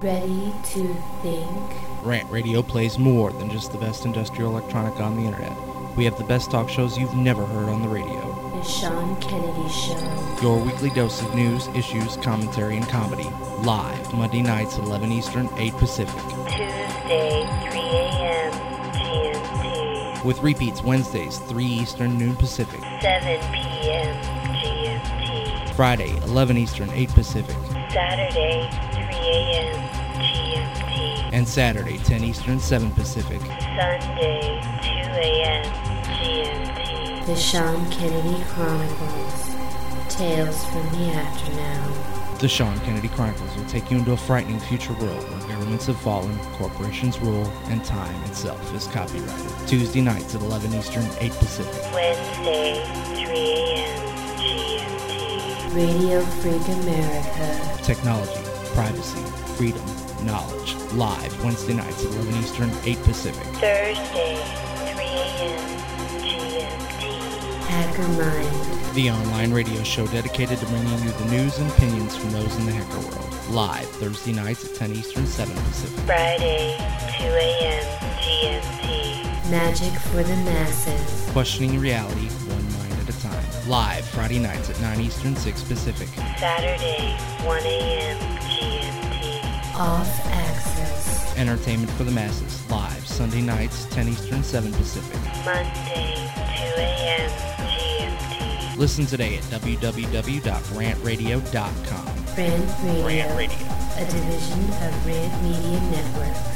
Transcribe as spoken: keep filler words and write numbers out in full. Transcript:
Ready to think? Rant Radio plays more than just the best industrial electronic on the internet. We have the best talk shows you've never heard on the radio. The Sean Kennedy Show. Your weekly dose of news, issues, commentary, and comedy. Live, Monday nights, eleven Eastern, eight Pacific. Tuesday, three a.m. G M T. With repeats Wednesdays, three Eastern, noon Pacific. seven p.m. G M T. Friday, eleven Eastern, eight Pacific. Saturday, three a.m. G M T. And Saturday, ten Eastern, seven Pacific. Sunday, two a.m. G M T. The Sean Kennedy Chronicles. Tales from the Afternow. The Sean Kennedy Chronicles will take you into a frightening future world where governments have fallen, corporations rule, and time itself is copyrighted. Tuesday nights at eleven Eastern, eight Pacific. Wednesday, three a.m. G M T. Radio Freak America. Technology, privacy, freedom, knowledge. Live Wednesday nights at eleven Eastern, eight Pacific. Thursday, three a.m. G M T. Hacker Mind. The online radio show dedicated to bringing you the news and opinions from those in the hacker world. Live Thursday nights at ten Eastern, seven Pacific. Friday, two a.m. G M T. Magic for the Masses. Questioning reality, one mind at a time. Live Friday nights at nine Eastern, six Pacific. Saturday, one a.m. G M T. Off Access. Entertainment for the masses. Live Sunday nights, ten Eastern, seven Pacific. Monday, two a.m. G M T. Listen today at w w w dot rant radio dot com. Rant Radio. Rant Radio. A division of Rant Media Network.